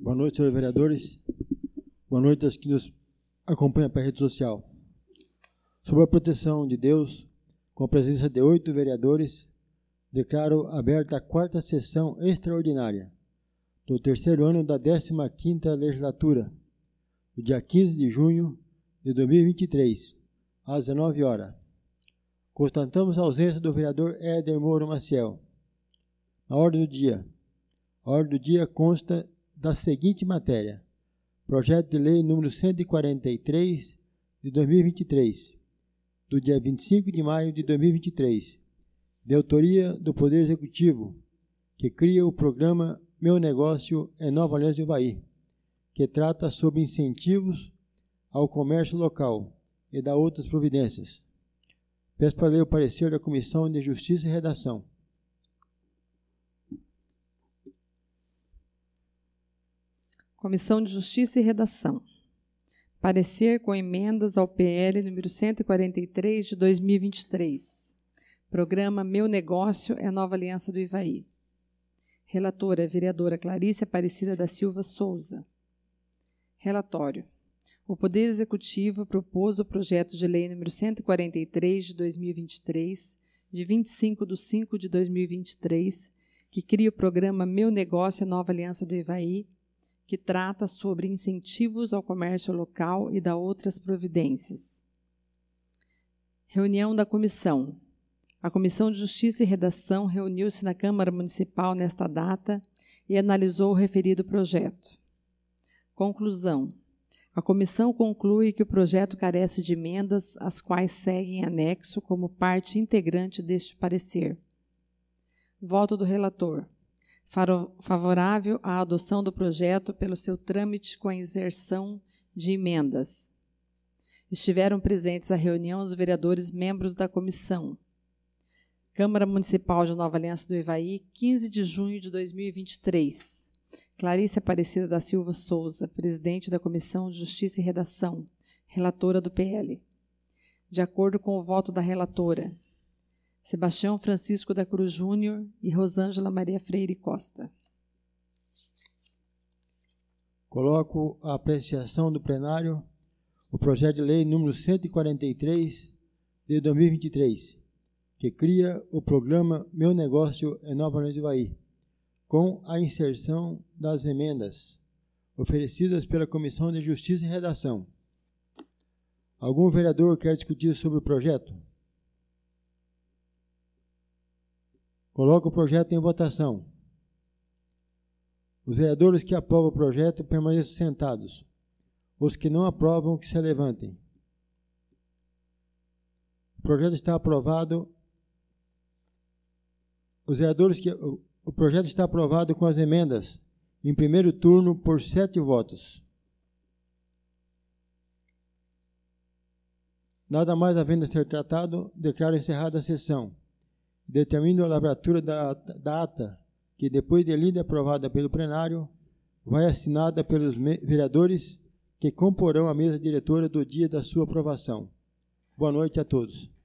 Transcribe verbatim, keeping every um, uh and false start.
Boa noite, senhores vereadores. Boa noite aos que nos acompanham pela rede social. Sob a proteção de Deus, com a presença de oito vereadores, declaro aberta a quarta sessão extraordinária do terceiro ano da décima quinta legislatura, do dia quinze de junho de dois mil e vinte e três, às dezenove horas. Constatamos a ausência do vereador Éder Moro Maciel. Na ordem do dia. A ordem do dia consta da seguinte matéria: projeto de lei número cento e quarenta e três de dois mil e vinte e três, do dia vinte e cinco de maio de dois mil e vinte e três, de autoria do Poder Executivo, que cria o programa Meu Negócio é Nova Aliança do Ivaí, que trata sobre incentivos ao comércio local e dá outras providências. Peço para ler o parecer da Comissão de Justiça e Redação. Comissão de Justiça e Redação. Parecer com emendas ao P L número cento e quarenta e três de dois mil e vinte e três. Programa Meu Negócio é Nova Aliança do Ivaí. Relatora, vereadora Clarice Aparecida da Silva Souza. Relatório. O Poder Executivo propôs o projeto de lei número cento e quarenta e três de dois mil e vinte e três, de vinte e cinco de cinco de dois mil e vinte e três, que cria o programa Meu Negócio é Nova Aliança do Ivaí, que trata sobre incentivos ao comércio local e dá outras providências. Reunião da Comissão. A Comissão de Justiça e Redação reuniu-se na Câmara Municipal nesta data e analisou o referido projeto. Conclusão. A comissão conclui que o projeto carece de emendas, as quais seguem anexo como parte integrante deste parecer. Voto do relator. Favorável à adoção do projeto pelo seu trâmite com a inserção de emendas. Estiveram presentes à reunião os vereadores membros da comissão. Câmara Municipal de Nova Aliança do Ivaí, quinze de junho de dois mil e vinte e três. Clarice Aparecida da Silva Souza, presidente da Comissão de Justiça e Redação, relatora do P L. De acordo com o voto da relatora, Sebastião Francisco da Cruz Júnior e Rosângela Maria Freire Costa. Coloco a apreciação do plenário o projeto de lei número cento e quarenta e três de dois mil e vinte e três, que cria o programa Meu Negócio é Nova Aliança do Ivaí, com a inserção das emendas oferecidas pela Comissão de Justiça e Redação. Algum vereador quer discutir sobre o projeto? Coloco o projeto em votação. Os vereadores que aprovam o projeto permaneçam sentados. Os que não aprovam, que se levantem. O projeto está aprovado. Os vereadores que... O projeto está aprovado com as emendas em primeiro turno por sete votos. Nada mais havendo a ser tratado, declaro encerrada a sessão. Determino a lavratura da, da ata, que depois de lida e aprovada pelo plenário, vai assinada pelos vereadores que comporão a mesa diretora do dia da sua aprovação. Boa noite a todos.